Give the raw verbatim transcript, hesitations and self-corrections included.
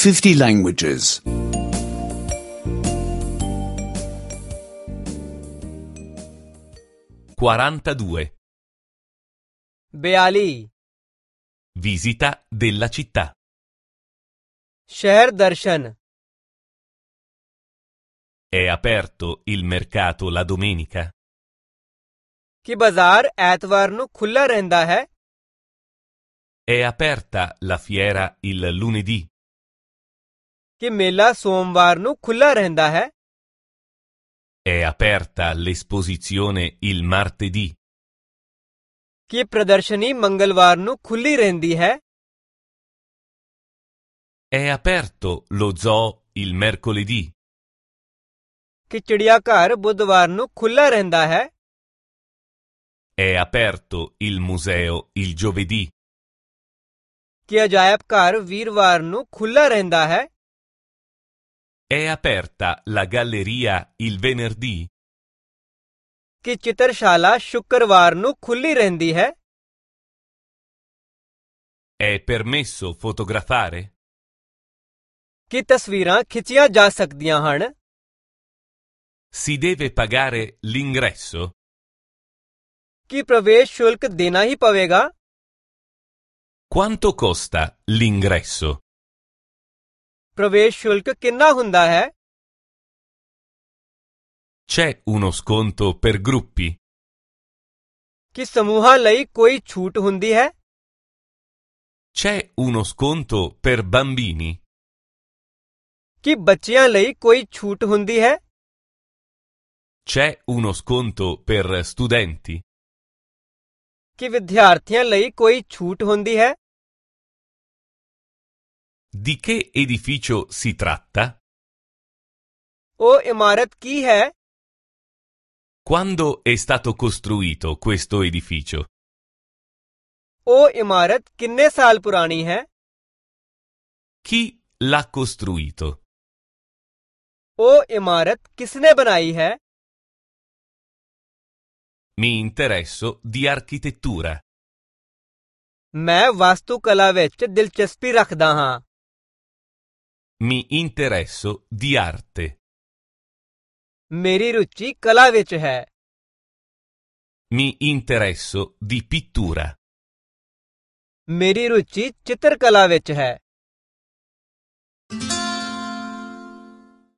fifty languages. quarantadue. बयाली Visita della città. शहर दर्शन È aperto il mercato la domenica? कि बाजार ਐਤਵਾਰ ਨੂੰ ਖੁੱਲ੍ਹਾ ਰਹਿੰਦਾ ਹੈ È aperta la fiera il lunedì? ਕਿ ਮੇਲਾ ਸੋਮਵਾਰ ਨੂੰ ਖੁੱਲ੍ਹਾ ਰਹਿੰਦਾ ਹੈ È aperta l'esposizione il martedì? ਕਿ ਪ੍ਰਦਰਸ਼ਨੀ ਮੰਗਲਵਾਰ ਨੂੰ ਖੁੱਲ੍ਹੀ ਰਹਿੰਦੀ ਹੈ È aperto lo zoo il mercoledì? ਕਿ ਚਿੜੀਆ ਘਰ ਬੁੱਧਵਾਰ ਨੂੰ ਖੁੱਲ੍ਹਾ ਰਹਿੰਦਾ ਹੈ È aperto il museo il giovedì? ਕਿ ਅਜਾਇਬ ਘਰ ਵੀਰਵਾਰ ਨੂੰ ਖੁੱਲ੍ਹਾ ਰਹਿੰਦਾ ਹੈ È aperta la galleria il venerdì? ਕਿ ਚਿੱਤਰਸ਼ਾਲਾ ਸ਼ੁੱਕਰਵਾਰ ਨੂੰ ਖੁੱਲ੍ਹੀ ਰਹਿੰਦੀ ਹੈ È permesso fotografare? ਕਿ ਤਸਵੀਰਾਂ ਖਿੱਚੀਆਂ ਜਾ ਸਕਦੀਆਂ ਹਨ Si deve pagare l'ingresso? ਕਿ ਪ੍ਰਵੇਸ਼ ਸ਼ੁਲਕ ਦੇਣਾ ਹੀ ਪਵੇਗਾ Quanto costa l'ingresso? ਪ੍ਰਵੇਸ਼ ਸ਼ੁਲਕ ਕਿੰਨਾ ਹੁੰਦਾ ਹੈ C'è uno sconto per gruppi? ਕਿ ਸਮੂਹਾਂ ਲਈ ਕੋਈ ਛੂਟ ਹੁੰਦੀ ਹੈ C'è uno sconto per bambini? ਕਿ ਬੱਚਿਆਂ ਲਈ ਕੋਈ ਛੂਟ ਹੁੰਦੀ ਹੈ C'è uno sconto per studenti? ਕਿ ਵਿਦਿਆਰਥੀਆਂ ਲਈ ਕੋਈ ਛੂਟ ਹੁੰਦੀ ਹੈ Di che edificio si tratta? ਉਹ ਇਮਾਰਤ ਕੀ ਹੈ Quando è stato costruito questo edificio? ਉਹ ਇਮਾਰਤ ਕਿੰਨੇ ਸਾਲ ਪੁਰਾਣੀ ਹੈ Chi l'ha costruito? ਉਹ ਇਮਾਰਤ ਕਿਸਨੇ ਬਣਾਈ ਹੈ Mi interesso di architettura. ਮੈਂ ਵਾਸਤੂ ਕਲਾ ਵਿੱਚ ਦਿਲਚਸਪੀ ਰੱਖਦਾ ਹਾਂ Mi interesso di arte. ਮੇਰੀ ਰੁਚੀ ਕਲਾ ਵਿੱਚ ਹੈ Mi interesso di pittura. ਮੇਰੀ ਰੁਚੀ ਚਿੱਤਰਕਲਾ ਵਿੱਚ ਹੈ